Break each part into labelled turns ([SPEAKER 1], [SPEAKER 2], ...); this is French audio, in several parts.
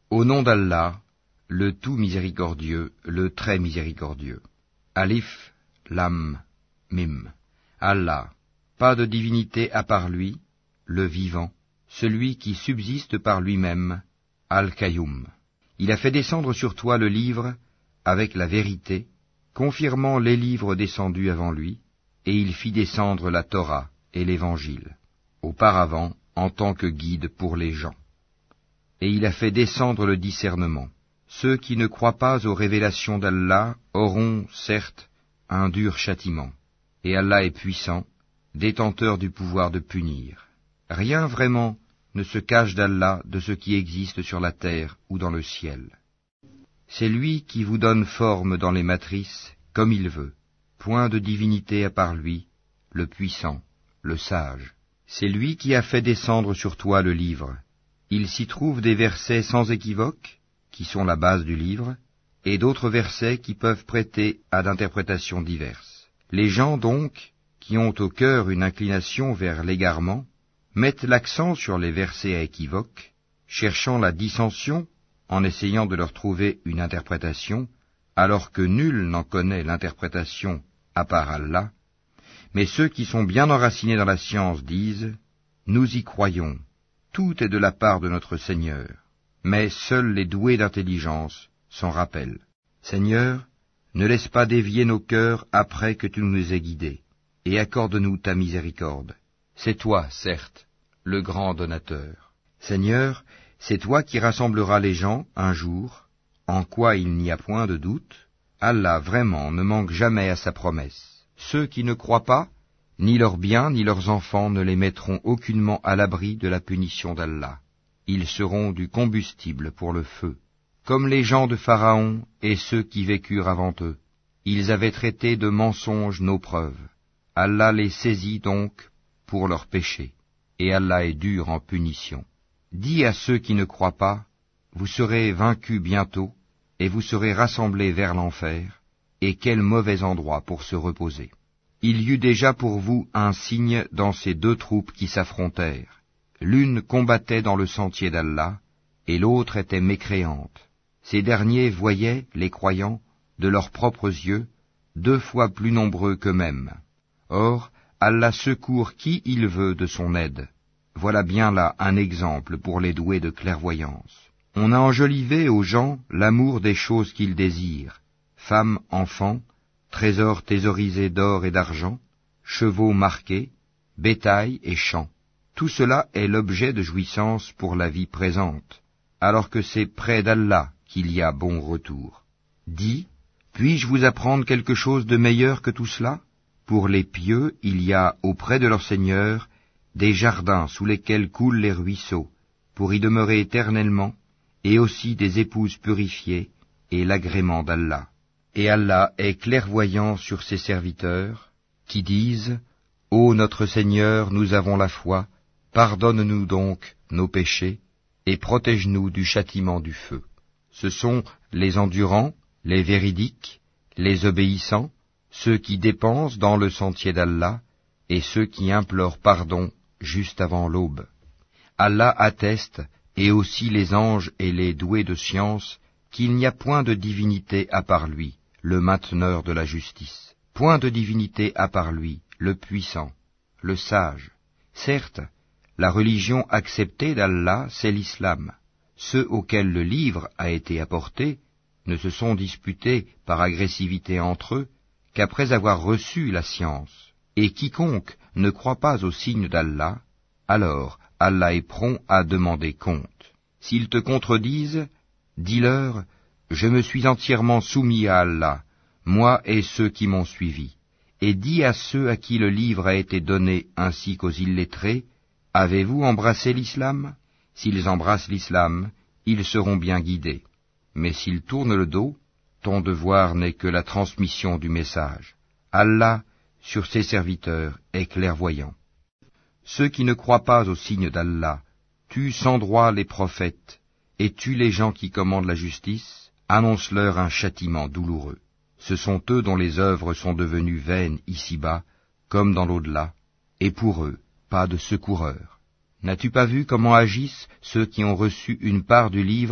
[SPEAKER 1] Au nom d'Allah, le tout miséricordieux, le très miséricordieux. Alif, Lam, Mim. Allah, pas de divinité à part lui, le vivant, celui qui subsiste par lui-même, Al-Qayyum. Il a fait descendre sur toi le livre avec la vérité, confirmant les livres descendus avant lui, et il fit descendre la Torah et l'Évangile, auparavant en tant que guide pour les gens. Et il a fait descendre le discernement. Ceux qui ne croient pas aux révélations d'Allah auront, certes, un dur châtiment. Et Allah est puissant, détenteur du pouvoir de punir. Rien vraiment ne se cache d'Allah de ce qui existe sur la terre ou dans le ciel. C'est lui qui vous donne forme dans les matrices, comme il veut. Point de divinité à part lui, le puissant, le sage. C'est lui qui a fait descendre sur toi le livre. Il s'y trouve des versets sans équivoque, qui sont la base du livre, et d'autres versets qui peuvent prêter à d'interprétations diverses. Les gens donc, qui ont au cœur une inclination vers l'égarement, mettent l'accent sur les versets à équivoque, cherchant la dissension en essayant de leur trouver une interprétation, alors que nul n'en connaît l'interprétation à part Allah. Mais ceux qui sont bien enracinés dans la science disent « Nous y croyons, tout est de la part de notre Seigneur. » Mais seuls les doués d'intelligence s'en rappellent. Seigneur, ne laisse pas dévier nos cœurs après que tu nous aies guidés, et accorde-nous ta miséricorde. C'est toi, certes, le grand donateur. Seigneur, c'est toi qui rassembleras les gens un jour, en quoi il n'y a point de doute. Allah vraiment ne manque jamais à sa promesse. Ceux qui ne croient pas, ni leurs biens ni leurs enfants ne les mettront aucunement à l'abri de la punition d'Allah. Ils seront du combustible pour le feu. Comme les gens de Pharaon et ceux qui vécurent avant eux, ils avaient traité de mensonges nos preuves. Allah les saisit donc pour leurs péchés, et Allah est dur en punition. Dis à ceux qui ne croient pas, vous serez vaincus bientôt, et vous serez rassemblés vers l'enfer, et quel mauvais endroit pour se reposer. Il y eut déjà pour vous un signe dans ces deux troupes qui s'affrontèrent. L'une combattait dans le sentier d'Allah, et l'autre était mécréante. Ces derniers voyaient, les croyants, de leurs propres yeux, 2 fois plus nombreux qu'eux-mêmes. Or, Allah secourt qui il veut de son aide. Voilà bien là un exemple pour les doués de clairvoyance. On a enjolivé aux gens l'amour des choses qu'ils désirent, femmes, enfants, trésors thésaurisés d'or et d'argent, chevaux marqués, bétail et champs. Tout cela est l'objet de jouissance pour la vie présente, alors que c'est près d'Allah qu'il y a bon retour. Dis, puis-je vous apprendre quelque chose de meilleur que tout cela? Pour les pieux, il y a auprès de leur Seigneur des jardins sous lesquels coulent les ruisseaux, pour y demeurer éternellement, et aussi des épouses purifiées, et l'agrément d'Allah. Et Allah est clairvoyant sur ses serviteurs, qui disent « Ô notre Seigneur, nous avons la foi, pardonne-nous donc nos péchés, et protège-nous du châtiment du feu. » Ce sont les endurants, les véridiques, les obéissants, ceux qui dépensent dans le sentier d'Allah, et ceux qui implorent pardon juste avant l'aube. Allah atteste, et aussi les anges et les doués de science, qu'il n'y a point de divinité à part lui, le mainteneur de la justice. Point de divinité à part lui, le puissant, le sage. Certes, la religion acceptée d'Allah, c'est l'islam. Ceux auxquels le livre a été apporté ne se sont disputés par agressivité entre eux qu'après avoir reçu la science. Et quiconque ne croit pas au signe d'Allah, alors Allah est prompt à demander compte. S'ils te contredisent, dis-leur, je me suis entièrement soumis à Allah, moi et ceux qui m'ont suivi. Et dis à ceux à qui le livre a été donné ainsi qu'aux illettrés, avez-vous embrassé l'islam? S'ils embrassent l'islam, ils seront bien guidés. Mais s'ils tournent le dos, ton devoir n'est que la transmission du message. Allah, sur ses serviteurs, est clairvoyant. Ceux qui ne croient pas au signe d'Allah tuent sans droit les prophètes et tuent les gens qui commandent la justice, annonce-leur un châtiment douloureux. Ce sont eux dont les œuvres sont devenues vaines ici-bas, comme dans l'au-delà, et pour eux, pas de secoureur. N'as-tu pas vu comment agissent ceux qui ont reçu une part du livre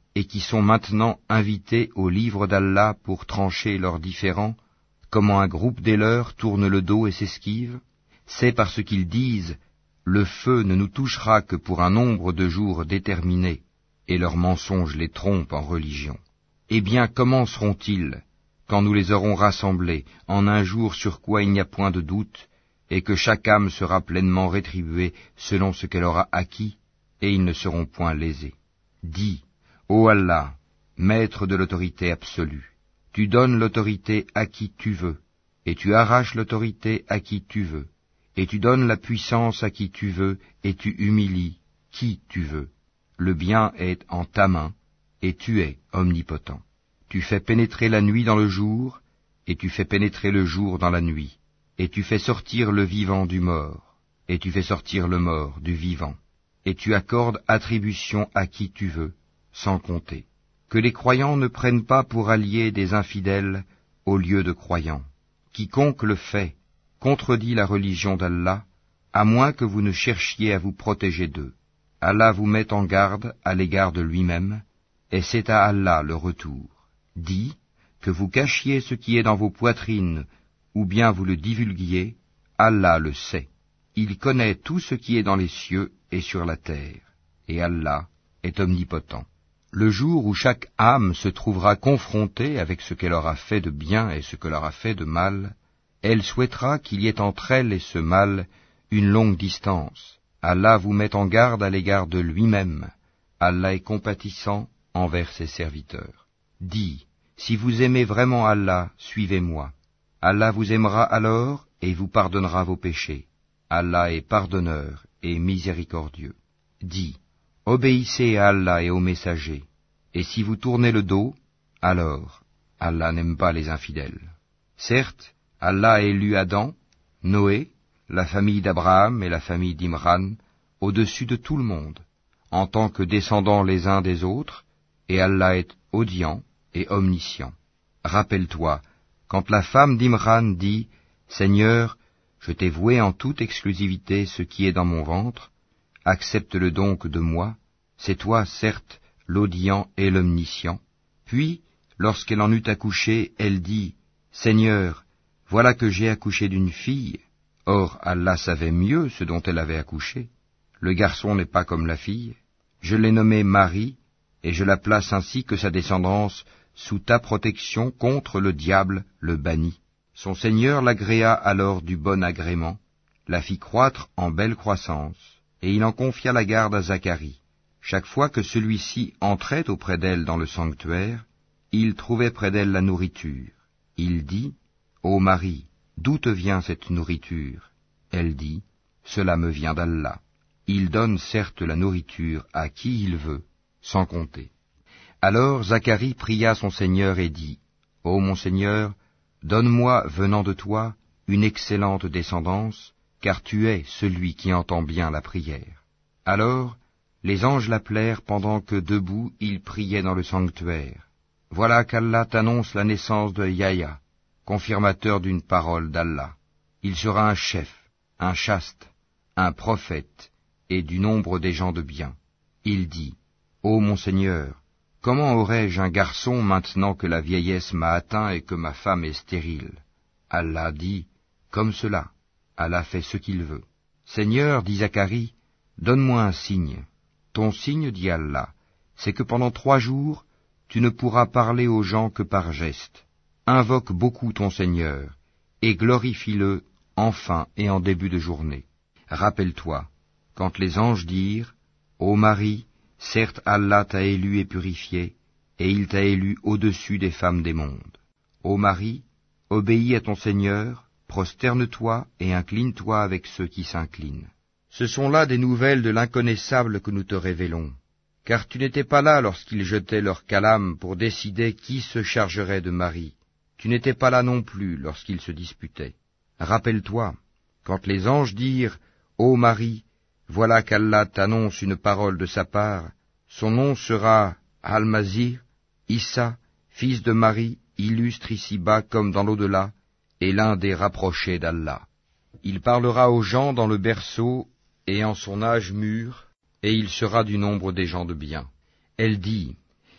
[SPEAKER 1] et qui sont maintenant invités au livre d'Allah pour trancher leurs différends, comment un groupe des leurs tourne le dos et s'esquive, c'est parce qu'ils disent « Le feu ne nous touchera que pour un nombre de jours déterminé », et leurs mensonges les trompent en religion. Eh bien, comment seront-ils, quand nous les aurons rassemblés, en un jour sur quoi il n'y a point de doute, et que chaque âme sera pleinement rétribuée selon ce qu'elle aura acquis, et ils ne seront point lésés. Dis, ô Allah, maître de l'autorité absolue, tu donnes l'autorité à qui tu veux, et tu arraches l'autorité à qui tu veux, et tu donnes la puissance à qui tu veux, et tu humilies qui tu veux. Le bien est en ta main, et tu es omnipotent. Tu fais pénétrer la nuit dans le jour, et tu fais pénétrer le jour dans la nuit, et tu fais sortir le vivant du mort, et tu fais sortir le mort du vivant, et tu accordes attribution à qui tu veux, sans compter. Que les croyants ne prennent pas pour alliés des infidèles au lieu de croyants. Quiconque le fait contredit la religion d'Allah, à moins que vous ne cherchiez à vous protéger d'eux. Allah vous met en garde à l'égard de lui-même, et c'est à Allah le retour. Dis, que vous cachiez ce qui est dans vos poitrines, ou bien vous le divulguiez, Allah le sait. Il connaît tout ce qui est dans les cieux et sur la terre, et Allah est omnipotent. Le jour où chaque âme se trouvera confrontée avec ce qu'elle aura fait de bien et ce qu'elle aura fait de mal, elle souhaitera qu'il y ait entre elle et ce mal une longue distance. Allah vous met en garde à l'égard de lui-même. Allah est compatissant envers ses serviteurs. Dis, si vous aimez vraiment Allah, suivez-moi. Allah vous aimera alors et vous pardonnera vos péchés. Allah est pardonneur et miséricordieux. Dis, obéissez à Allah et aux messagers, et si vous tournez le dos, alors Allah n'aime pas les infidèles. Certes, Allah a élu Adam, Noé, la famille d'Abraham et la famille d'Imran, au-dessus de tout le monde, en tant que descendants les uns des autres, et Allah est audient et omniscient. Rappelle-toi, quand la femme d'Imran dit « Seigneur, je t'ai voué en toute exclusivité ce qui est dans mon ventre, accepte-le donc de moi, c'est toi, certes, l'audient et l'omniscient. » Puis, lorsqu'elle en eut accouché, elle dit « Seigneur, voilà que j'ai accouché d'une fille. » Or, Allah savait mieux ce dont elle avait accouché. Le garçon n'est pas comme la fille. Je l'ai nommée Marie, et je la place ainsi que sa descendance sous ta protection contre le diable, le banni. Son Seigneur l'agréa alors du bon agrément, la fit croître en belle croissance, et il en confia la garde à Zacharie. Chaque fois que celui-ci entrait auprès d'elle dans le sanctuaire, il trouvait près d'elle la nourriture. Il dit, « Ô Marie, d'où te vient cette nourriture ?» Elle dit, « Cela me vient d'Allah. Il donne certes la nourriture à qui il veut, sans compter. » Alors Zacharie pria son Seigneur et dit, « Ô mon Seigneur, donne-moi, venant de toi, une excellente descendance, car tu es celui qui entend bien la prière. » Alors, les anges l'appelèrent pendant que debout il priait dans le sanctuaire. Voilà qu'Allah t'annonce la naissance de Yahya, confirmateur d'une parole d'Allah. Il sera un chef, un chaste, un prophète, et du nombre des gens de bien. Il dit, « Ô mon Seigneur, comment aurais-je un garçon maintenant que la vieillesse m'a atteint et que ma femme est stérile ?» Allah dit, « Comme cela, Allah fait ce qu'il veut. » Seigneur, dit Zacharie, donne-moi un signe. Ton signe, dit Allah, c'est que pendant 3 jours, tu ne pourras parler aux gens que par gestes. Invoque beaucoup ton Seigneur, et glorifie-le en fin et en début de journée. Rappelle-toi, quand les anges dirent, Ô Marie, certes Allah t'a élu et purifié, et il t'a élu au-dessus des femmes des mondes. Ô Marie, obéis à ton Seigneur, prosterne-toi et incline-toi avec ceux qui s'inclinent. Ce sont là des nouvelles de l'inconnaissable que nous te révélons, car tu n'étais pas là lorsqu'ils jetaient leur calame pour décider qui se chargerait de Marie. Tu n'étais pas là non plus lorsqu'ils se disputaient. Rappelle-toi, quand les anges dirent, Ô Marie, voilà qu'Allah t'annonce une parole de sa part, son nom sera Al-Masih, Issa, fils de Marie, illustre ici-bas comme dans l'au-delà, et l'un des rapprochés d'Allah. Il parlera aux gens dans le berceau et en son âge mûr, et il sera du nombre des gens de bien. Elle dit,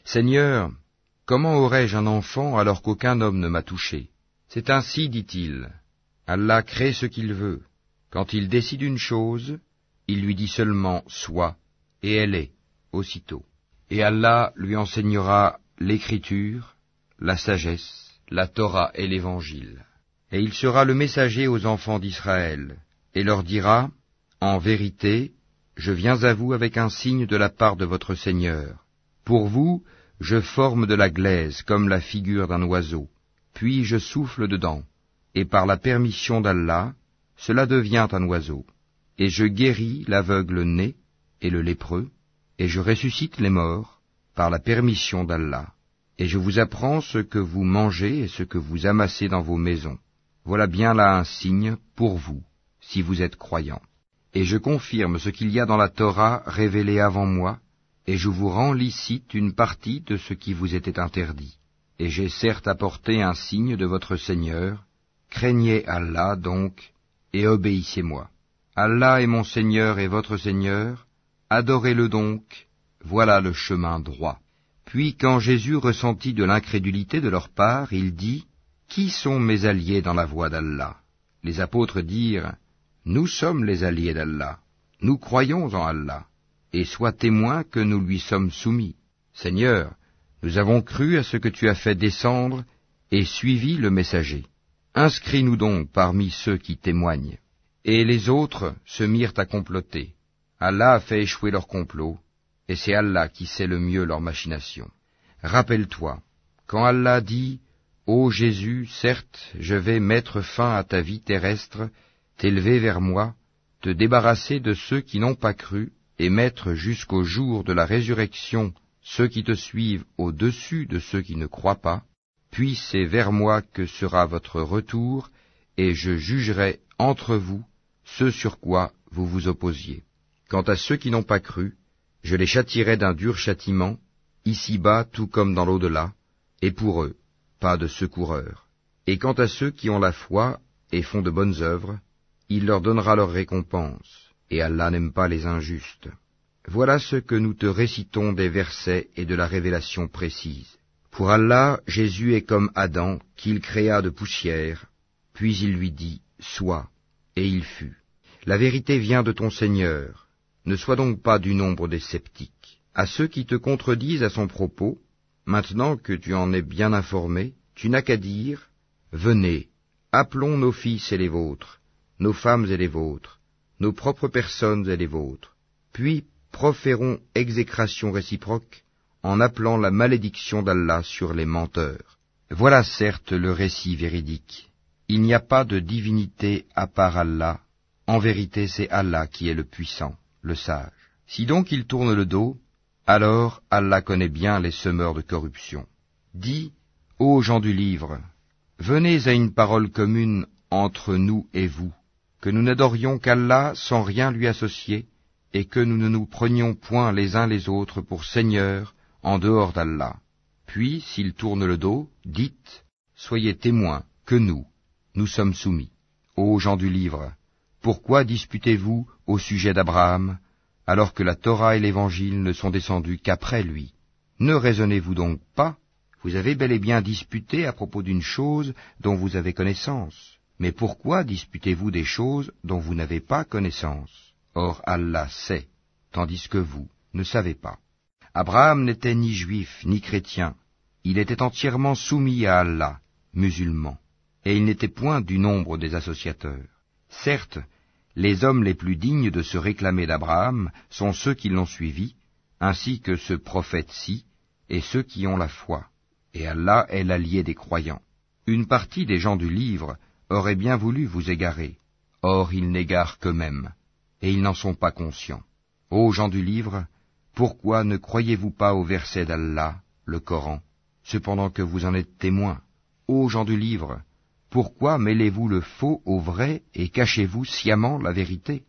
[SPEAKER 1] Seigneur, comment aurais-je un enfant alors qu'aucun homme ne m'a touché? C'est ainsi, dit-il, Allah crée ce qu'il veut. Quand il décide une chose, il lui dit seulement « sois » et elle est, aussitôt. Et Allah lui enseignera l'écriture, la sagesse, la Torah et l'Évangile. Et il sera le messager aux enfants d'Israël, et leur dira, en vérité, je viens à vous avec un signe de la part de votre Seigneur. Pour vous, je forme de la glaise comme la figure d'un oiseau, puis je souffle dedans, et par la permission d'Allah, cela devient un oiseau. Et je guéris l'aveugle né et le lépreux, et je ressuscite les morts, par la permission d'Allah. Et je vous apprends ce que vous mangez et ce que vous amassez dans vos maisons. Voilà bien là un signe pour vous, si vous êtes croyants. Et je confirme ce qu'il y a dans la Torah révélée avant moi, et je vous rends licite une partie de ce qui vous était interdit. Et j'ai certes apporté un signe de votre Seigneur, craignez Allah donc, et obéissez-moi. Allah est mon Seigneur et votre Seigneur, adorez-le donc, voilà le chemin droit. Puis quand Jésus ressentit de l'incrédulité de leur part, il dit, « Qui sont mes alliés dans la voie d'Allah ?» Les apôtres dirent, « Nous sommes les alliés d'Allah, nous croyons en Allah, et sois témoin que nous lui sommes soumis. Seigneur, nous avons cru à ce que tu as fait descendre et suivi le messager. Inscris-nous donc parmi ceux qui témoignent. » Et les autres se mirent à comploter. Allah a fait échouer leur complot, et c'est Allah qui sait le mieux leurs machinations. Rappelle-toi, quand Allah dit, « Ô Jésus, certes, je vais mettre fin à ta vie terrestre, t'élever vers moi, te débarrasser de ceux qui n'ont pas cru, et mettre jusqu'au jour de la résurrection ceux qui te suivent au-dessus de ceux qui ne croient pas, puis c'est vers moi que sera votre retour, et je jugerai entre vous ce sur quoi vous vous opposiez. Quant à ceux qui n'ont pas cru, je les châtierai d'un dur châtiment, ici-bas tout comme dans l'au-delà, et pour eux, pas de secoureur. Et quant à ceux qui ont la foi et font de bonnes œuvres, il leur donnera leur récompense, et Allah n'aime pas les injustes. Voilà ce que nous te récitons des versets et de la révélation précise. Pour Allah, Jésus est comme Adam, qu'il créa de poussière, puis il lui dit, « Sois », et il fut. La vérité vient de ton Seigneur. Ne sois donc pas du nombre des sceptiques. À ceux qui te contredisent à son propos, maintenant que tu en es bien informé, tu n'as qu'à dire, « Venez, appelons nos fils et les vôtres, nos femmes et les vôtres, nos propres personnes et les vôtres, puis proférons exécration réciproque en appelant la malédiction d'Allah sur les menteurs. » Voilà certes le récit véridique. Il n'y a pas de divinité à part Allah. En vérité, c'est Allah qui est le puissant, le sage. Si donc ils tournent le dos, alors Allah connaît bien les semeurs de corruption. Dis, ô gens du livre, venez à une parole commune entre nous et vous, que nous n'adorions qu'Allah sans rien lui associer, et que nous ne nous prenions point les uns les autres pour seigneurs en dehors d'Allah. Puis, s'ils tournent le dos, dites, soyez témoins que nous sommes soumis. Ô gens du livre, pourquoi disputez-vous au sujet d'Abraham, alors que la Torah et l'Évangile ne sont descendus qu'après lui? Ne raisonnez-vous donc pas? Vous avez bel et bien disputé à propos d'une chose dont vous avez connaissance. Mais pourquoi disputez-vous des choses dont vous n'avez pas connaissance? Or Allah sait, tandis que vous ne savez pas. Abraham n'était ni juif ni chrétien, il était entièrement soumis à Allah, musulman, et il n'était point du nombre des associateurs. Certes, les hommes les plus dignes de se réclamer d'Abraham sont ceux qui l'ont suivi, ainsi que ce prophète-ci, et ceux qui ont la foi, et Allah est l'allié des croyants. Une partie des gens du livre aurait bien voulu vous égarer, or ils n'égarent qu'eux-mêmes, et ils n'en sont pas conscients. Ô gens du livre, pourquoi ne croyez-vous pas au verset d'Allah, le Coran, cependant que vous en êtes témoins? Ô gens du livre, pourquoi mêlez-vous le faux au vrai et cachez-vous sciemment la vérité?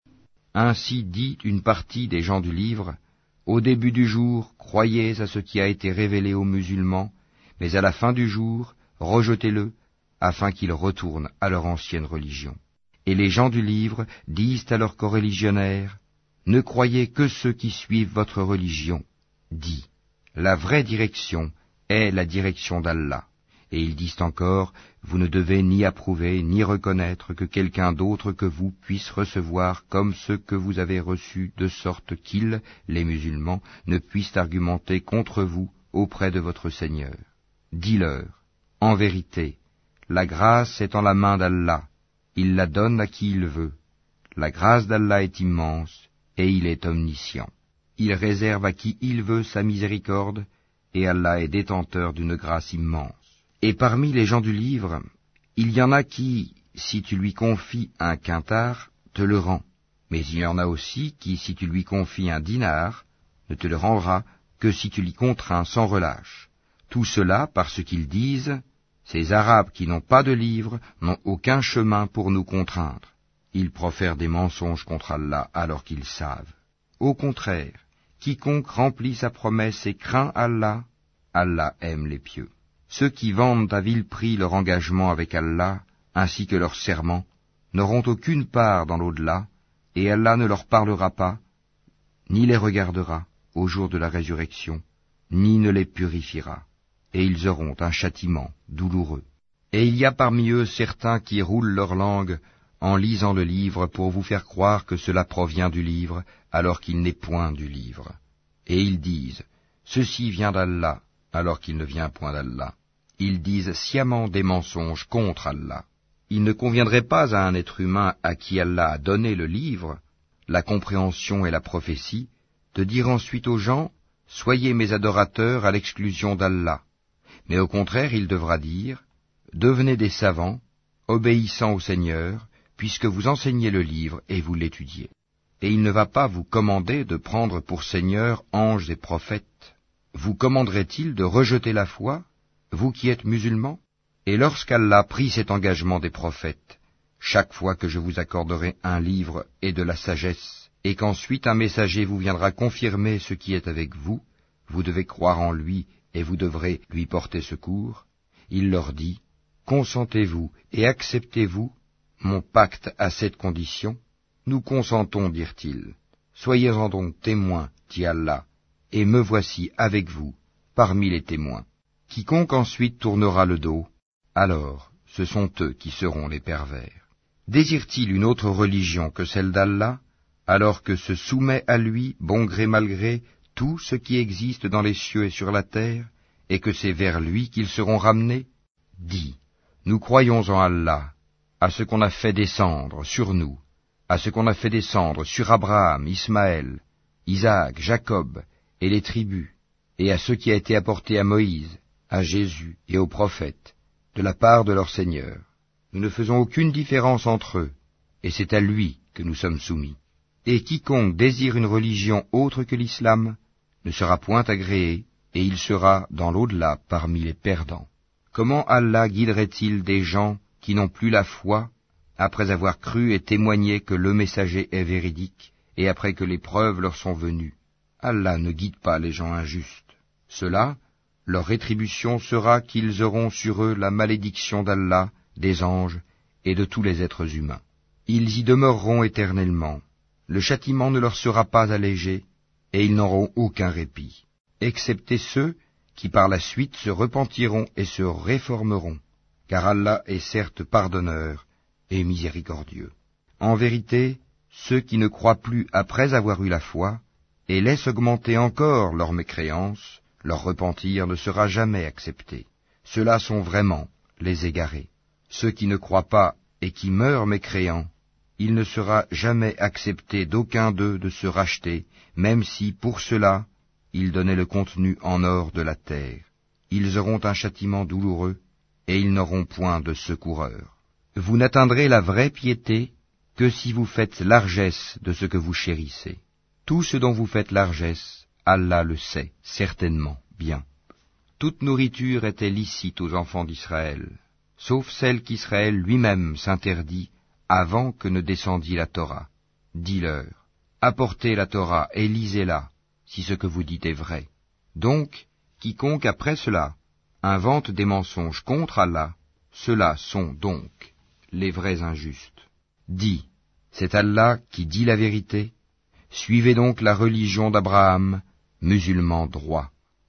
[SPEAKER 1] Ainsi dit une partie des gens du livre, au début du jour, croyez à ce qui a été révélé aux musulmans, mais à la fin du jour, rejetez-le, afin qu'ils retournent à leur ancienne religion. Et les gens du livre disent à leurs coreligionnaires, ne croyez que ceux qui suivent votre religion. Dis, La vraie direction est la direction d'Allah. Et ils disent encore, vous ne devez ni approuver ni reconnaître que quelqu'un d'autre que vous puisse recevoir comme ce que vous avez reçu, de sorte qu'ils, les musulmans, ne puissent argumenter contre vous auprès de votre Seigneur. Dis-leur, en vérité, la grâce est en la main d'Allah, il la donne à qui il veut. La grâce d'Allah est immense, et il est omniscient. Il réserve à qui il veut sa miséricorde, et Allah est détenteur d'une grâce immense. Et parmi les gens du livre, il y en a qui, si tu lui confies un quintar, te le rend. Mais il y en a aussi qui, si tu lui confies un dinar, ne te le rendra que si tu l'y contrains sans relâche. Tout cela parce qu'ils disent, ces Arabes qui n'ont pas de livre n'ont aucun chemin pour nous contraindre. Ils profèrent des mensonges contre Allah alors qu'ils savent. Au contraire, quiconque remplit sa promesse et craint Allah, Allah aime les pieux. Ceux qui vendent à vil prix leur engagement avec Allah, ainsi que leur serment, n'auront aucune part dans l'au-delà, et Allah ne leur parlera pas, ni les regardera au jour de la résurrection, ni ne les purifiera, et ils auront un châtiment douloureux. Et il y a parmi eux certains qui roulent leur langue en lisant le livre pour vous faire croire que cela provient du livre, alors qu'il n'est point du livre. Et ils disent, ceci vient d'Allah, alors qu'il ne vient point d'Allah. Ils disent sciemment des mensonges contre Allah. Il ne conviendrait pas à un être humain à qui Allah a donné le livre, la compréhension et la prophétie, de dire ensuite aux gens, soyez mes adorateurs à l'exclusion d'Allah. Mais au contraire, il devra dire, devenez des savants, obéissant au Seigneur, puisque vous enseignez le livre et vous l'étudiez. Et il ne va pas vous commander de prendre pour Seigneur anges et prophètes. Vous commanderait-il de rejeter la foi, vous qui êtes musulmans? Et lorsqu'Allah prit cet engagement des prophètes, chaque fois que je vous accorderai un livre et de la sagesse, et qu'ensuite un messager vous viendra confirmer ce qui est avec vous, vous devez croire en lui et vous devrez lui porter secours, il leur dit, consentez-vous et acceptez-vous mon pacte à cette condition? Nous consentons, dirent-ils. Soyez-en donc témoins, dit Allah, et me voici avec vous, parmi les témoins. Quiconque ensuite tournera le dos, alors ce sont eux qui seront les pervers. Désire-t-il une autre religion que celle d'Allah, alors que se soumet à lui, bon gré mal gré, tout ce qui existe dans les cieux et sur la terre, et que c'est vers lui qu'ils seront ramenés? Dis, nous croyons en Allah, à ce qu'on a fait descendre sur nous, à ce qu'on a fait descendre sur Abraham, Ismaël, Isaac, Jacob, et les tribus, et à ce qui a été apporté à Moïse, à Jésus et aux prophètes, de la part de leur Seigneur. Nous ne faisons aucune différence entre eux, et c'est à lui que nous sommes soumis. Et quiconque désire une religion autre que l'islam ne sera point agréé, et il sera dans l'au-delà parmi les perdants. Comment Allah guiderait-il des gens qui n'ont plus la foi, après avoir cru et témoigné que le messager est véridique, et après que les preuves leur sont venues? Allah ne guide pas les gens injustes. Cela, leur rétribution sera qu'ils auront sur eux la malédiction d'Allah, des anges et de tous les êtres humains. Ils y demeureront éternellement. Le châtiment ne leur sera pas allégé, et ils n'auront aucun répit, excepté ceux qui par la suite se repentiront et se réformeront, car Allah est certes pardonneur et miséricordieux. En vérité, ceux qui ne croient plus après avoir eu la foi, et laissent augmenter encore leur mécréance, leur repentir ne sera jamais accepté. Ceux-là sont vraiment les égarés. Ceux qui ne croient pas et qui meurent mécréants, il ne sera jamais accepté d'aucun d'eux de se racheter, même si, pour cela, ils donnaient le contenu en or de la terre. Ils auront un châtiment douloureux, et ils n'auront point de secoureur. Vous n'atteindrez la vraie piété que si vous faites largesse de ce que vous chérissez. Tout ce dont vous faites largesse, Allah le sait, certainement, bien. Toute nourriture était licite aux enfants d'Israël, sauf celle qu'Israël lui-même s'interdit avant que ne descendît la Torah. Dis-leur, apportez la Torah et lisez-la, si ce que vous dites est vrai. Donc, quiconque après cela invente des mensonges contre Allah, ceux-là sont donc les vrais injustes. Dis, c'est Allah qui dit la vérité. Suivez donc la religion d'Abraham, musulman droit.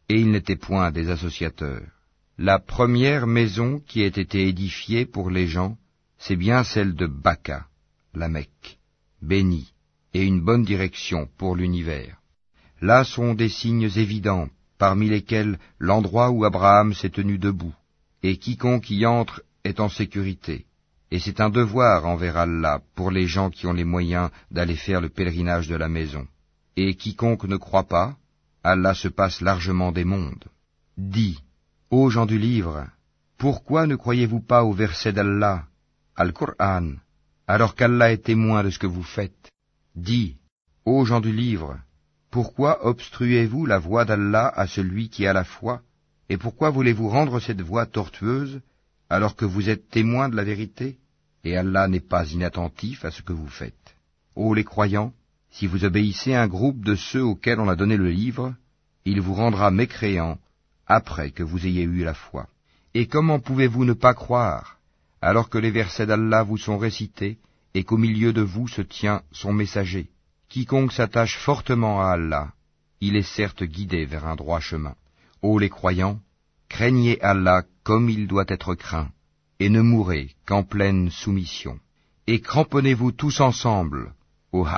[SPEAKER 1] et ils n'étaient point des associateurs. La première maison qui ait été édifiée pour les gens, c'est bien celle de Baka, la Mecque, bénie, et une bonne direction pour l'univers. Là sont des signes évidents, parmi lesquels l'endroit où Abraham s'est tenu debout, et quiconque y entre est en sécurité. Et c'est un devoir envers Allah pour les gens qui ont les moyens d'aller faire le pèlerinage de la maison. Et quiconque ne croit pas, Allah se passe largement des mondes. Dis, ô gens du livre, pourquoi ne croyez-vous pas au verset d'Allah, Al-Qur'an, alors qu'Allah est témoin de ce que vous faites? Dis, ô gens du livre, pourquoi obstruez-vous la voie d'Allah à celui qui a la foi, et pourquoi voulez-vous rendre cette voie tortueuse, alors que vous êtes témoins de la vérité, et Allah n'est pas inattentif à ce que vous faites. Ô les croyants, si vous obéissez à un groupe de ceux auxquels on a donné le livre, il vous rendra mécréants après que vous ayez eu la foi. Et comment pouvez-vous ne pas croire, alors que les versets d'Allah vous sont récités, et qu'au milieu de vous se tient son messager? Quiconque s'attache fortement à Allah, il est certes guidé vers un droit chemin. Ô les croyants, craignez Allah comme il doit être craint, et ne mourrez qu'en pleine soumission. Et cramponnez-vous tous ensemble au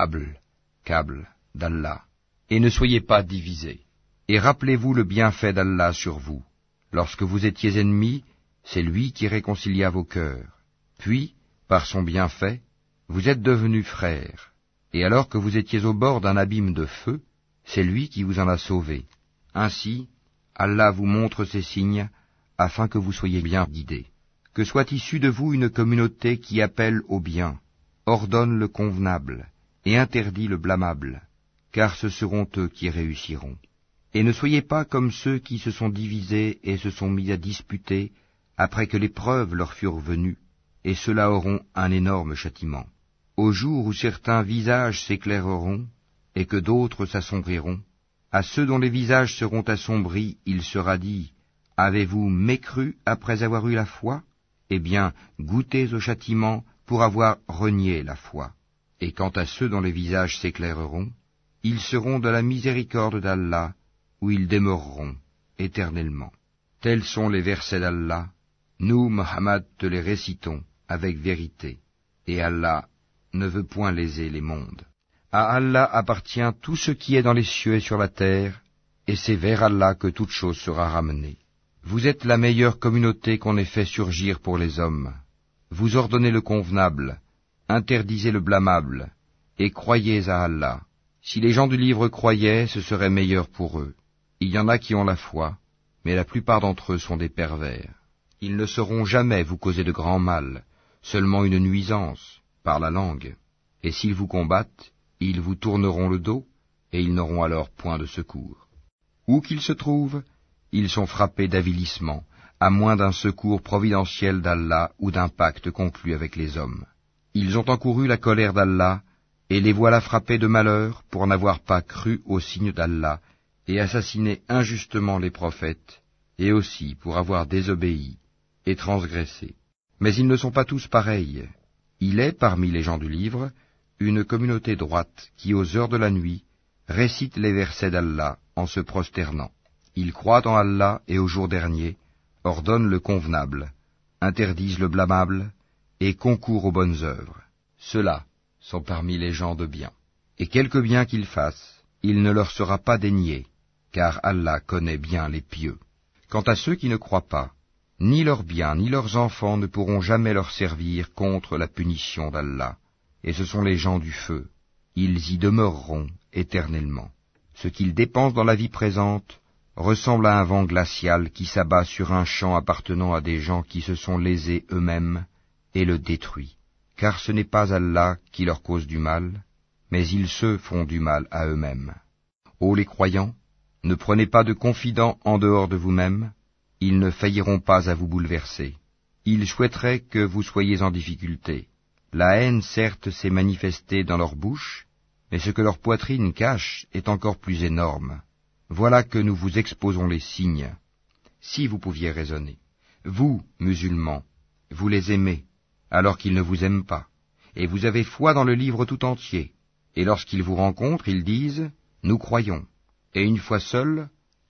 [SPEAKER 1] câble d'Allah, et ne soyez pas divisés. Et rappelez-vous le bienfait d'Allah sur vous. Lorsque vous étiez ennemis, c'est lui qui réconcilia vos cœurs. Puis, par son bienfait, vous êtes devenus frères. Et alors que vous étiez au bord d'un abîme de feu, c'est lui qui vous en a sauvés. Ainsi, Allah vous montre ces signes, afin que vous soyez bien guidés. Que soit issue de vous une communauté qui appelle au bien, ordonne le convenable, et interdit le blâmable, car ce seront eux qui réussiront. Et ne soyez pas comme ceux qui se sont divisés et se sont mis à disputer, après que les preuves leur furent venues, et ceux-là auront un énorme châtiment. Au jour où certains visages s'éclaireront, et que d'autres s'assombriront, à ceux dont les visages seront assombris, il sera dit, « Avez-vous mécru après avoir eu la foi? Eh bien, goûtez au châtiment pour avoir renié la foi. » Et quant à ceux dont les visages s'éclaireront, ils seront de la miséricorde d'Allah, où ils demeureront éternellement. Tels sont les versets d'Allah. Nous, Muhammad, te les récitons avec vérité, et Allah ne veut point léser les mondes. À Allah appartient tout ce qui est dans les cieux et sur la terre, et c'est vers Allah que toute chose sera ramenée. Vous êtes la meilleure communauté qu'on ait fait surgir pour les hommes. Vous ordonnez le convenable, interdisez le blâmable, et croyez à Allah. Si les gens du livre croyaient, ce serait meilleur pour eux. Il y en a qui ont la foi, mais la plupart d'entre eux sont des pervers. Ils ne sauront jamais vous causer de grand mal, seulement une nuisance, par la langue. Et s'ils vous combattent, ils vous tourneront le dos, et ils n'auront alors point de secours. Où qu'ils se trouvent, ils sont frappés d'avilissement, à moins d'un secours providentiel d'Allah ou d'un pacte conclu avec les hommes. Ils ont encouru la colère d'Allah, et les voilà frappés de malheur pour n'avoir pas cru aux signes d'Allah, et assassiné injustement les prophètes, et aussi pour avoir désobéi et transgressé. Mais ils ne sont pas tous pareils. Il est, parmi les gens du livre, une communauté droite qui, aux heures de la nuit, récite les versets d'Allah en se prosternant. Ils croient en Allah et au jour dernier, ordonnent le convenable, interdisent le blâmable, et concourent aux bonnes œuvres. Ceux-là sont parmi les gens de bien. Et quelque bien qu'ils fassent, il ne leur sera pas dénié, car Allah connaît bien les pieux. Quant à ceux qui ne croient pas, ni leurs biens ni leurs enfants ne pourront jamais leur servir contre la punition d'Allah, et ce sont les gens du feu. Ils y demeureront éternellement. Ce qu'ils dépensent dans la vie présente ressemble à un vent glacial qui s'abat sur un champ appartenant à des gens qui se sont lésés eux-mêmes et le détruit. Car ce n'est pas Allah qui leur cause du mal, mais ils se font du mal à eux-mêmes. Ô les croyants, ne prenez pas de confidents en dehors de vous-mêmes, ils ne failliront pas à vous bouleverser. Ils souhaiteraient que vous soyez en difficulté. La haine, certes, s'est manifestée dans leur bouche, mais ce que leur poitrine cache est encore plus énorme. Voilà que nous vous exposons les signes, si vous pouviez raisonner. Vous, musulmans, vous les aimez, alors qu'ils ne vous aiment pas, et vous avez foi dans le livre tout entier, et lorsqu'ils vous rencontrent, ils disent « Nous croyons », et une fois seuls,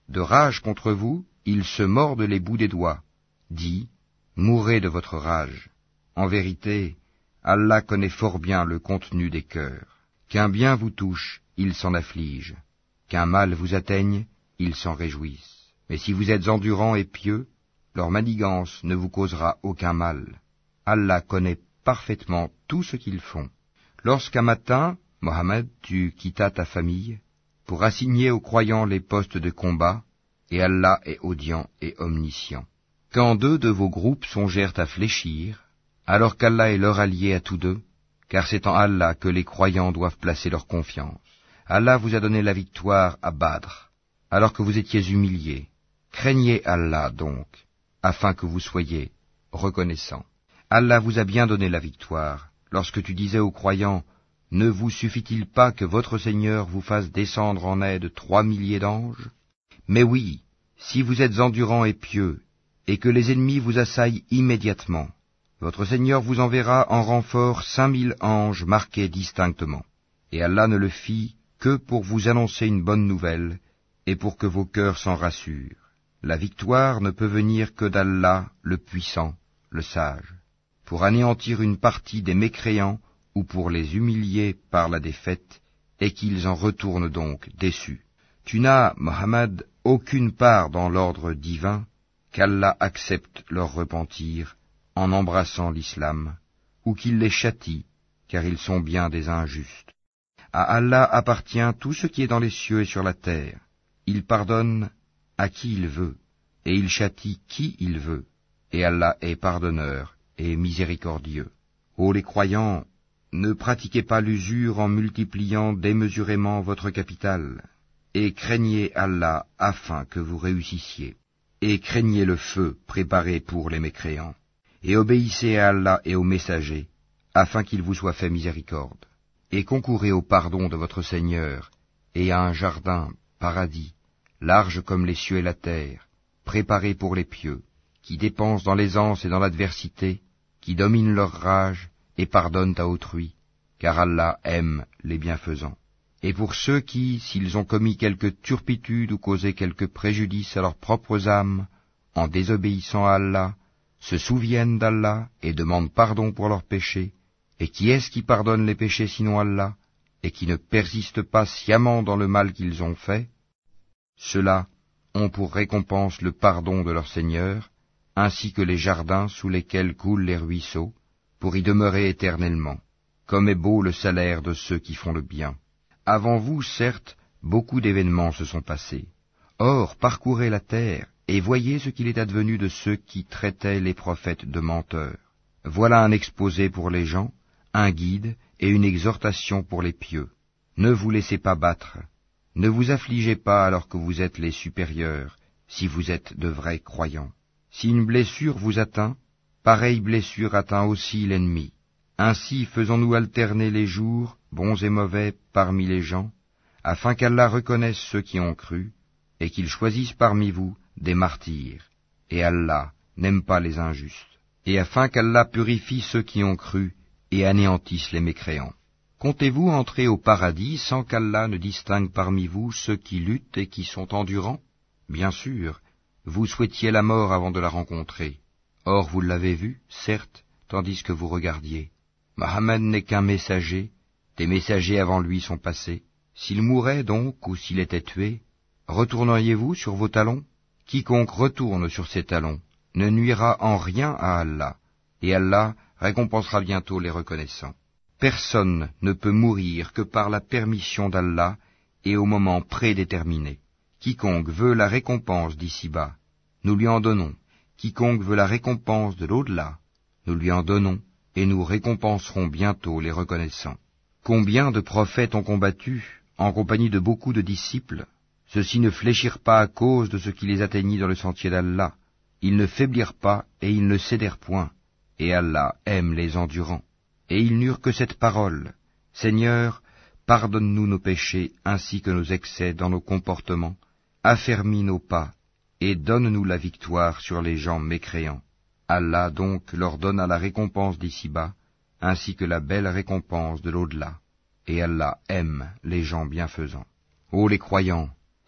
[SPEAKER 1] De rage contre vous, ils se mordent les bouts des doigts. Dis, mourrez de votre rage. En vérité, Allah connaît fort bien le contenu des cœurs. Qu'un bien vous touche, ils s'en affligent. Qu'un mal vous atteigne, ils s'en réjouissent. Mais si vous êtes endurants et pieux, leur manigance ne vous causera aucun mal. Allah connaît parfaitement tout ce qu'ils font. Lorsqu'un matin, Mohammed, tu quittas ta famille, pour assigner aux croyants les postes de combat, et Allah est audient et omniscient. Quand deux de vos groupes songèrent à fléchir, alors qu'Allah est leur allié à tous deux, car c'est en Allah que les croyants doivent placer leur confiance. Allah vous a donné la victoire à Badr, alors que vous étiez humiliés. Craignez Allah donc, afin que vous soyez reconnaissants. Allah vous a bien donné la victoire, lorsque tu disais aux croyants, « Ne vous suffit-il pas que votre Seigneur vous fasse descendre en aide 3 milliers d'anges ?» Mais oui, si vous êtes endurants et pieux, et que les ennemis vous assaillent immédiatement, votre Seigneur vous enverra en renfort 5000 anges marqués distinctement. Et Allah ne le fit que pour vous annoncer une bonne nouvelle, et pour que vos cœurs s'en rassurent. La victoire ne peut venir que d'Allah, le puissant, le sage, pour anéantir une partie des mécréants ou pour les humilier par la défaite, et qu'ils en retournent donc déçus. Tu n'as, Mohammed, aucune part dans l'ordre divin, qu'Allah accepte leur repentir en embrassant l'islam, ou qu'il les châtie, car ils sont bien des injustes. À Allah appartient tout ce qui est dans les cieux et sur la terre. Il pardonne à qui il veut, et il châtie qui il veut, et Allah est pardonneur et miséricordieux. Ô les croyants, ne pratiquez pas l'usure en multipliant démesurément votre capital, et craignez Allah afin que vous réussissiez, et craignez le feu préparé pour les mécréants, et obéissez à Allah et aux messagers, afin qu'il vous soit fait miséricorde, et concourez au pardon de votre Seigneur, et à un jardin, paradis, large comme les cieux et la terre, préparé pour les pieux, qui dépensent dans l'aisance et dans l'adversité, qui dominent leur rage et pardonnent à autrui, car Allah aime les bienfaisants. Et pour ceux qui, s'ils ont commis quelque turpitude ou causé quelque préjudice à leurs propres âmes, en désobéissant à Allah, se souviennent d'Allah et demandent pardon pour leurs péchés, et qui est-ce qui pardonne les péchés sinon Allah, et qui ne persiste pas sciemment dans le mal qu'ils ont fait? Ceux-là ont pour récompense le pardon de leur Seigneur, ainsi que les jardins sous lesquels coulent les ruisseaux, pour y demeurer éternellement. Comme est beau le salaire de ceux qui font le bien. Avant vous, certes, beaucoup d'événements se sont passés. Or, parcourez la terre, et voyez ce qu'il est advenu de ceux qui traitaient les prophètes de menteurs. Voilà un exposé pour les gens, un guide et une exhortation pour les pieux. Ne vous laissez pas battre. Ne vous affligez pas alors que vous êtes les supérieurs, si vous êtes de vrais croyants. Si une blessure vous atteint, pareille blessure atteint aussi l'ennemi. Ainsi faisons-nous alterner les jours, bons et mauvais, parmi les gens, afin qu'Allah reconnaisse ceux qui ont cru, et qu'il choisisse parmi vous des martyrs. Et Allah n'aime pas les injustes. Et afin qu'Allah purifie ceux qui ont cru, et anéantisse les mécréants. Comptez-vous entrer au paradis sans qu'Allah ne distingue parmi vous ceux qui luttent et qui sont endurants? Bien sûr, vous souhaitiez la mort avant de la rencontrer. Or vous l'avez vue, certes, tandis que vous regardiez. Mohammed n'est qu'un messager, des messagers avant lui sont passés. S'il mourait donc, ou s'il était tué, retourneriez-vous sur vos talons? Quiconque retourne sur ses talons ne nuira en rien à Allah, et Allah récompensera bientôt les reconnaissants. Personne ne peut mourir que par la permission d'Allah et au moment prédéterminé. Quiconque veut la récompense d'ici-bas, nous lui en donnons. Quiconque veut la récompense de l'au-delà, nous lui en donnons, et nous récompenserons bientôt les reconnaissants. Combien de prophètes ont combattu, en compagnie de beaucoup de disciples? Ceux-ci ne fléchirent pas à cause de ce qui les atteignit dans le sentier d'Allah. Ils ne faiblirent pas et ils ne cédèrent point. Et Allah aime les endurants. Et ils n'eurent que cette parole: Seigneur, pardonne-nous nos péchés ainsi que nos excès dans nos comportements, affermis nos pas, et donne-nous la victoire sur les gens mécréants. Allah donc leur donna la récompense d'ici-bas, ainsi que la belle récompense de l'au-delà. Et Allah aime les gens bienfaisants. Ô les croyants,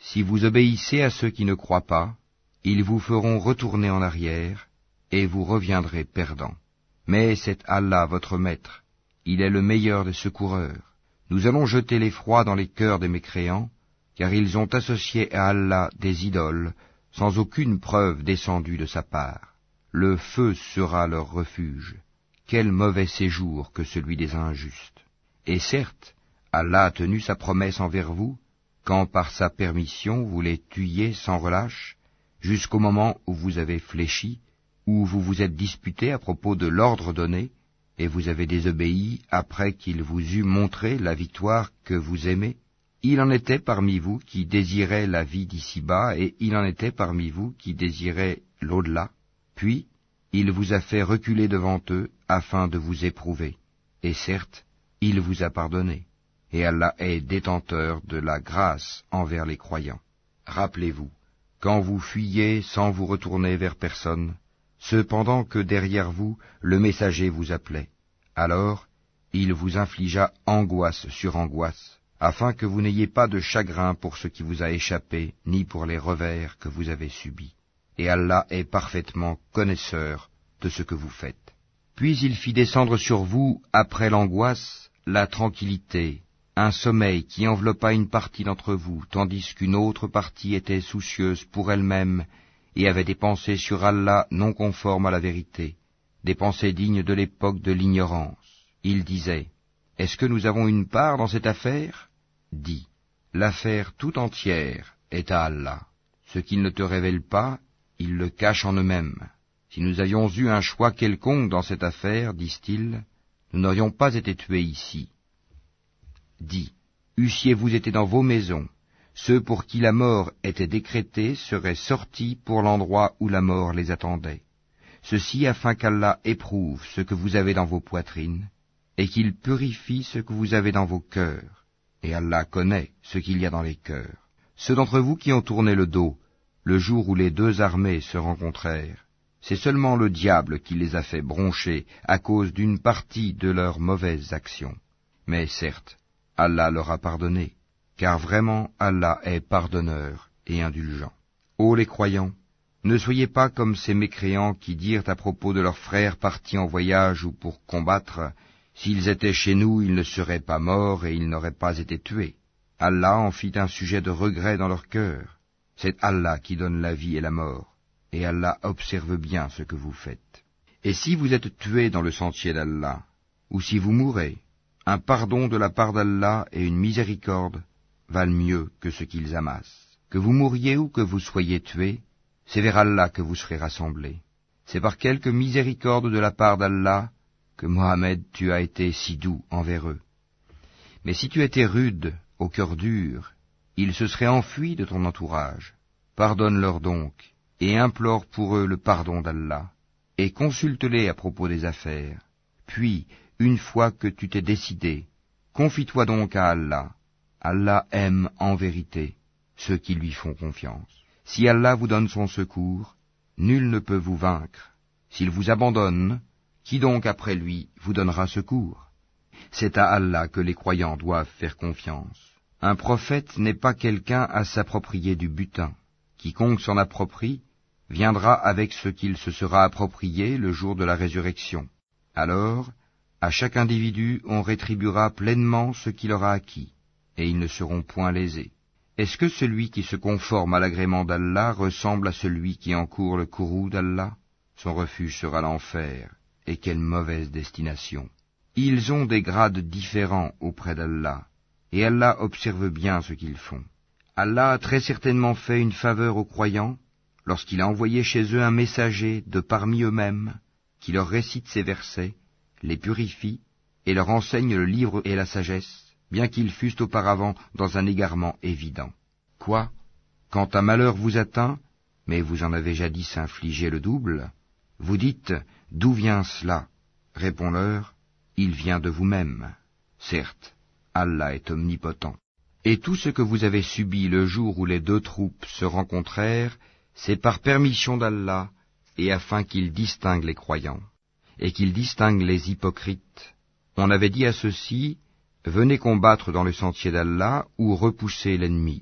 [SPEAKER 1] Si vous obéissez à ceux qui ne croient pas, ils vous feront retourner en arrière, et vous reviendrez perdants. Mais c'est Allah votre maître, il est le meilleur des secoureurs. Nous allons jeter l'effroi dans les cœurs des mécréants, car ils ont associé à Allah des idoles, sans aucune preuve descendue de sa part. Le feu sera leur refuge. Quel mauvais séjour que celui des injustes. Et certes, Allah a tenu sa promesse envers vous, quand par sa permission vous les tuiez sans relâche, jusqu'au moment où vous avez fléchi, où vous vous êtes disputé à propos de l'ordre donné, et vous avez désobéi après qu'il vous eût montré la victoire que vous aimez. Il en était parmi vous qui désiraient la vie d'ici-bas, et il en était parmi vous qui désiraient l'au-delà. Puis, il vous a fait reculer devant eux, afin de vous éprouver. Et certes, il vous a pardonné. Et Allah est détenteur de la grâce envers les croyants. Rappelez-vous, quand vous fuyiez sans vous retourner vers personne, cependant que derrière vous, le messager vous appelait. Alors, il vous infligea angoisse sur angoisse, afin que vous n'ayez pas de chagrin pour ce qui vous a échappé, ni pour les revers que vous avez subis. Et Allah est parfaitement connaisseur de ce que vous faites. Puis il fit descendre sur vous, après l'angoisse, la tranquillité, un sommeil qui enveloppa une partie d'entre vous, tandis qu'une autre partie était soucieuse pour elle-même, et avait des pensées sur Allah non conformes à la vérité, des pensées dignes de l'époque de l'ignorance. Il disait, « Est-ce que nous avons une part dans cette affaire ?» Dis, « L'affaire tout entière est à Allah. Ce qu'ils ne te révèlent pas, ils le cachent en eux-mêmes. Si nous avions eu un choix quelconque dans cette affaire, disent-ils, nous n'aurions pas été tués ici. » Dis, « Eussiez-vous été dans vos maisons, ceux pour qui la mort était décrétée seraient sortis pour l'endroit où la mort les attendait. Ceci afin qu'Allah éprouve ce que vous avez dans vos poitrines, et qu'il purifie ce que vous avez dans vos cœurs. Et Allah connaît ce qu'il y a dans les cœurs. Ceux d'entre vous qui ont tourné le dos, le jour où les deux armées se rencontrèrent, c'est seulement le diable qui les a fait broncher à cause d'une partie de leurs mauvaises actions. Mais certes, Allah leur a pardonné, car vraiment Allah est pardonneur et indulgent. Ô les croyants, ne soyez pas comme ces mécréants qui dirent à propos de leurs frères partis en voyage ou pour combattre, « S'ils étaient chez nous, ils ne seraient pas morts et ils n'auraient pas été tués. » Allah en fit un sujet de regret dans leur cœur. C'est Allah qui donne la vie et la mort, et Allah observe bien ce que vous faites. Et si vous êtes tués dans le sentier d'Allah, ou si vous mourrez, un pardon de la part d'Allah et une miséricorde valent mieux que ce qu'ils amassent. Que vous mouriez ou que vous soyez tués, c'est vers Allah que vous serez rassemblés. C'est par quelque miséricorde de la part d'Allah que Mohammed, tu as été si doux envers eux. Mais si tu étais rude, au cœur dur, ils se seraient enfuis de ton entourage. Pardonne-leur donc, et implore pour eux le pardon d'Allah, et consulte-les à propos des affaires. Puis, une fois que tu t'es décidé, confie-toi donc à Allah. Allah aime en vérité ceux qui lui font confiance. Si Allah vous donne son secours, nul ne peut vous vaincre. S'il vous abandonne, qui donc après lui vous donnera secours? C'est à Allah que les croyants doivent faire confiance. Un prophète n'est pas quelqu'un à s'approprier du butin. Quiconque s'en approprie viendra avec ce qu'il se sera approprié le jour de la résurrection. Alors, à chaque individu on rétribuera pleinement ce qu'il aura acquis, et ils ne seront point lésés. Est-ce que celui qui se conforme à l'agrément d'Allah ressemble à celui qui encourt le courroux d'Allah? Son refuge sera l'enfer, et quelle mauvaise destination. Ils ont des grades différents auprès d'Allah, et Allah observe bien ce qu'ils font. Allah a très certainement fait une faveur aux croyants, lorsqu'il a envoyé chez eux un messager de parmi eux-mêmes, qui leur récite ces versets, les purifie, et leur enseigne le livre et la sagesse, bien qu'ils fussent auparavant dans un égarement évident. Quoi? Quand un malheur vous atteint, mais vous en avez jadis infligé le double, vous dites, d'où vient cela? Réponds-leur, il vient de vous-même. Certes, Allah est omnipotent. Et tout ce que vous avez subi le jour où les deux troupes se rencontrèrent, c'est par permission d'Allah, et afin qu'il distingue les croyants, et qu'il distingue les hypocrites. On avait dit à ceux-ci, venez combattre dans le sentier d'Allah ou repoussez l'ennemi.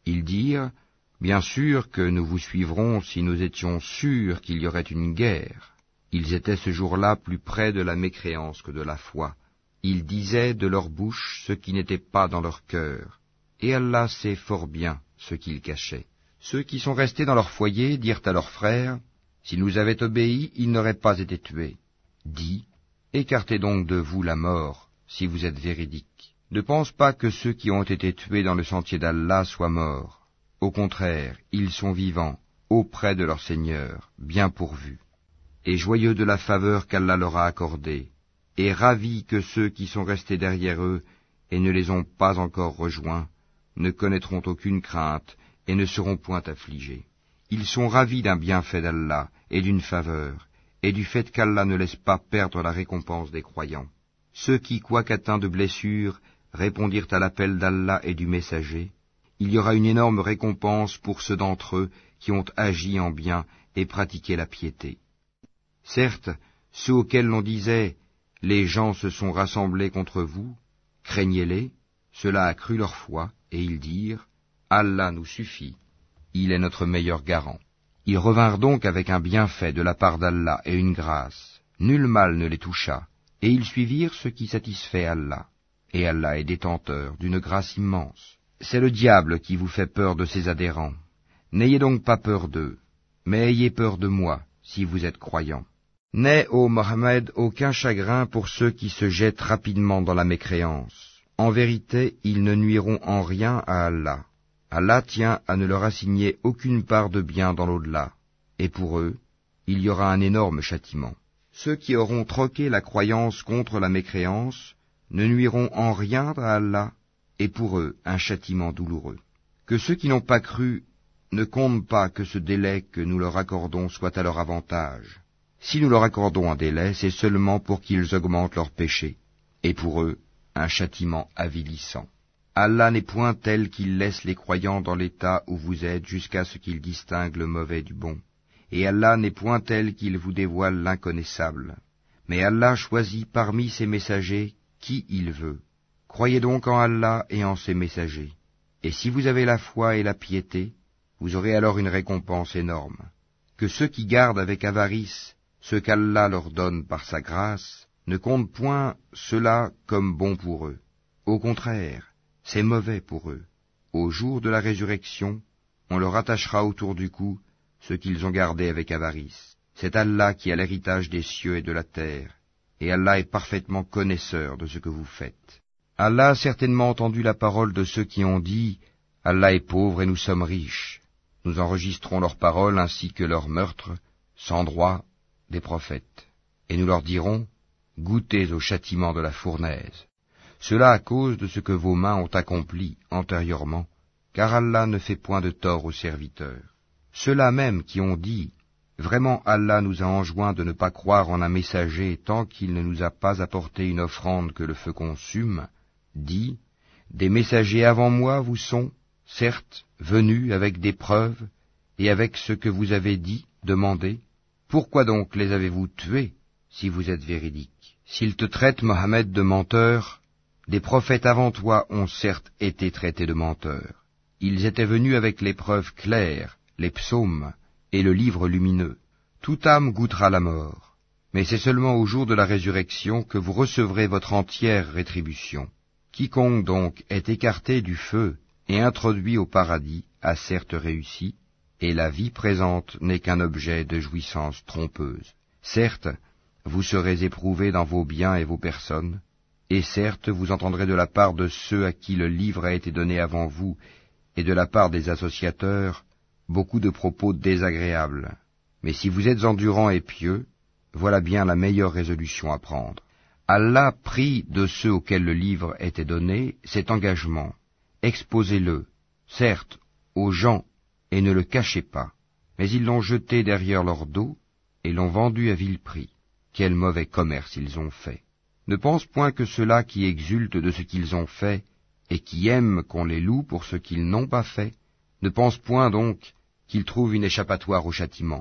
[SPEAKER 1] Ils dirent, bien sûr que nous vous suivrons si nous étions sûrs qu'il y aurait une guerre. Ils étaient ce jour-là plus près de la mécréance que de la foi. Ils disaient de leur bouche ce qui n'était pas dans leur cœur. Et Allah sait fort bien ce qu'ils cachaient. Ceux qui sont restés dans leur foyer dirent à leurs frères, s'ils nous avaient obéi, ils n'auraient pas été tués. Dis, écartez donc de vous la mort, si vous êtes véridiques. Ne pense pas que ceux qui ont été tués dans le sentier d'Allah soient morts. Au contraire, ils sont vivants, auprès de leur Seigneur, bien pourvus, et joyeux de la faveur qu'Allah leur a accordée, et ravis que ceux qui sont restés derrière eux et ne les ont pas encore rejoints ne connaîtront aucune crainte et ne seront point affligés. Ils sont ravis d'un bienfait d'Allah et d'une faveur, et du fait qu'Allah ne laisse pas perdre la récompense des croyants. Ceux qui, quoiqu'atteints de blessures, répondirent à l'appel d'Allah et du messager, il y aura une énorme récompense pour ceux d'entre eux qui ont agi en bien et pratiqué la piété. Certes, ceux auxquels l'on disait « Les gens se sont rassemblés contre vous », craignez-les, cela accrut leur foi, et ils dirent « Allah nous suffit, il est notre meilleur garant ». Ils revinrent donc avec un bienfait de la part d'Allah et une grâce. Nul mal ne les toucha, et ils suivirent ce qui satisfait Allah. Et Allah est détenteur d'une grâce immense. C'est le diable qui vous fait peur de ses adhérents. N'ayez donc pas peur d'eux, mais ayez peur de moi, si vous êtes croyants. N'aie, ô Mohammed, aucun chagrin pour ceux qui se jettent rapidement dans la mécréance. En vérité, ils ne nuiront en rien à Allah. Allah tient à ne leur assigner aucune part de bien dans l'au-delà, et pour eux, il y aura un énorme châtiment. Ceux qui auront troqué la croyance contre la mécréance ne nuiront en rien à Allah, et pour eux un châtiment douloureux. Que ceux qui n'ont pas cru ne comptent pas que ce délai que nous leur accordons soit à leur avantage. Si nous leur accordons un délai, c'est seulement pour qu'ils augmentent leurs péchés, et pour eux un châtiment avilissant. Allah n'est point tel qu'il laisse les croyants dans l'état où vous êtes jusqu'à ce qu'ils distinguent le mauvais du bon. Et Allah n'est point tel qu'il vous dévoile l'inconnaissable. Mais Allah choisit parmi ses messagers qui il veut. Croyez donc en Allah et en ses messagers. Et si vous avez la foi et la piété, vous aurez alors une récompense énorme. Que ceux qui gardent avec avarice ce qu'Allah leur donne par sa grâce ne comptent point cela comme bon pour eux. Au contraire, c'est mauvais pour eux. Au jour de la résurrection, on leur attachera autour du cou ce qu'ils ont gardé avec avarice. C'est Allah qui a l'héritage des cieux et de la terre, et Allah est parfaitement connaisseur de ce que vous faites. Allah a certainement entendu la parole de ceux qui ont dit « Allah est pauvre et nous sommes riches. Nous enregistrons leurs paroles ainsi que leurs meurtres, sans droit, des prophètes. Et nous leur dirons « Goûtez au châtiment de la fournaise. Cela à cause de ce que vos mains ont accompli antérieurement, car Allah ne fait point de tort aux serviteurs. Ceux-là même qui ont dit « Vraiment Allah nous a enjoint de ne pas croire en un messager tant qu'il ne nous a pas apporté une offrande que le feu consume », dit « Des messagers avant moi vous sont, certes, venus avec des preuves et avec ce que vous avez dit, demandé. Pourquoi donc les avez-vous tués, si vous êtes véridiques? S'ils te traitent, Mohammed, de menteur, des prophètes avant toi ont certes été traités de menteurs. Ils étaient venus avec les preuves claires, les psaumes et le livre lumineux. Toute âme goûtera la mort, mais c'est seulement au jour de la résurrection que vous recevrez votre entière rétribution. Quiconque donc est écarté du feu et introduit au paradis a certes réussi, et la vie présente n'est qu'un objet de jouissance trompeuse. Certes, vous serez éprouvés dans vos biens et vos personnes, et certes vous entendrez de la part de ceux à qui le livre a été donné avant vous, et de la part des associateurs, beaucoup de propos désagréables. Mais si vous êtes endurants et pieux, voilà bien la meilleure résolution à prendre. Allah prit de ceux auxquels le livre était donné cet engagement. Exposez-le, certes, aux gens, et ne le cachez pas. Mais ils l'ont jeté derrière leur dos, et l'ont vendu à vil prix. Quel mauvais commerce ils ont fait. Ne pense point que ceux-là qui exultent de ce qu'ils ont fait, et qui aiment qu'on les loue pour ce qu'ils n'ont pas fait, ne pense point donc qu'ils trouvent une échappatoire au châtiment.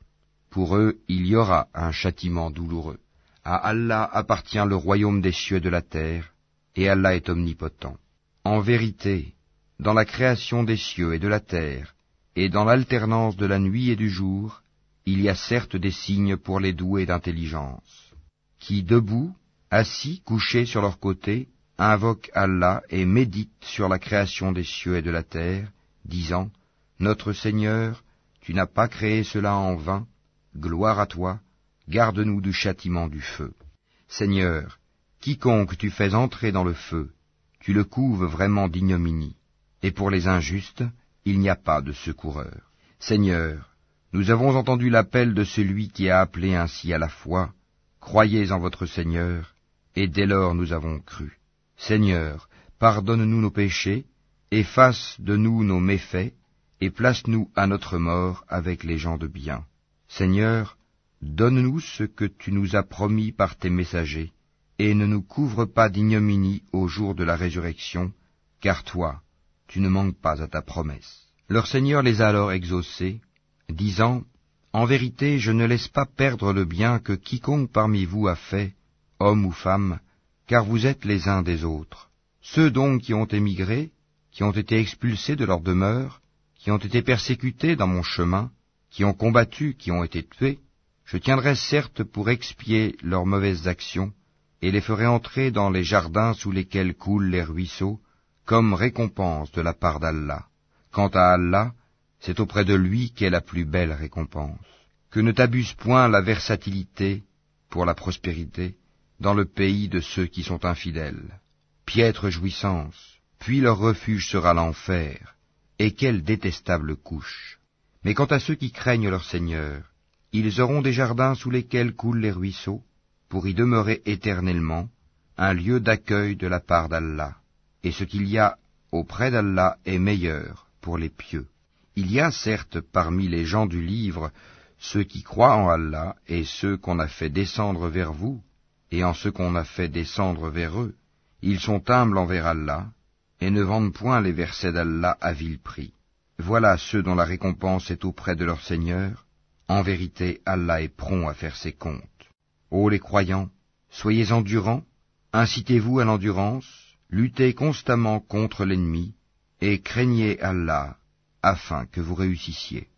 [SPEAKER 1] Pour eux, il y aura un châtiment douloureux. À Allah appartient le royaume des cieux et de la terre, et Allah est omnipotent. En vérité, dans la création des cieux et de la terre, et dans l'alternance de la nuit et du jour, il y a certes des signes pour les doués d'intelligence, qui, debout, assis, couchés sur leur côté, invoquent Allah et méditent sur la création des cieux et de la terre, disant, « Notre Seigneur, tu n'as pas créé cela en vain, gloire à toi, garde-nous du châtiment du feu. Seigneur, quiconque tu fais entrer dans le feu, tu le couves vraiment d'ignominie, et pour les injustes, il n'y a pas de secoureur. Seigneur, nous avons entendu l'appel de celui qui a appelé ainsi à la foi, croyez en votre Seigneur, et dès lors nous avons cru. Seigneur, pardonne-nous nos péchés, efface de nous nos méfaits, et place-nous à notre mort avec les gens de bien. Seigneur, donne-nous ce que tu nous as promis par tes messagers, et ne nous couvre pas d'ignominie au jour de la résurrection, car toi, tu ne manques pas à ta promesse. » Leur Seigneur les a alors exaucés, disant, « En vérité, je ne laisse pas perdre le bien que quiconque parmi vous a fait, homme ou femme, car vous êtes les uns des autres. Ceux donc qui ont émigré, qui ont été expulsés de leur demeure, qui ont été persécutés dans mon chemin, qui ont combattu, qui ont été tués, je tiendrai certes pour expier leurs mauvaises actions, et les ferai entrer dans les jardins sous lesquels coulent les ruisseaux, comme récompense de la part d'Allah. Quant à Allah, c'est auprès de lui qu'est la plus belle récompense. Que ne t'abuse point la versatilité pour la prospérité dans le pays de ceux qui sont infidèles. Piètre jouissance, puis leur refuge sera l'enfer, et quelle détestable couche. Mais quant à ceux qui craignent leur Seigneur, ils auront des jardins sous lesquels coulent les ruisseaux, pour y demeurer éternellement, un lieu d'accueil de la part d'Allah, et ce qu'il y a auprès d'Allah est meilleur pour les pieux. Il y a certes parmi les gens du livre ceux qui croient en Allah et ceux qu'on a fait descendre vers vous, et en ceux qu'on a fait descendre vers eux. Ils sont humbles envers Allah, et ne vendent point les versets d'Allah à vil prix. Voilà ceux dont la récompense est auprès de leur Seigneur. En vérité, Allah est prompt à faire ses comptes. Ô les croyants, soyez endurants, incitez-vous à l'endurance, luttez constamment contre l'ennemi, et craignez Allah, afin que vous réussissiez.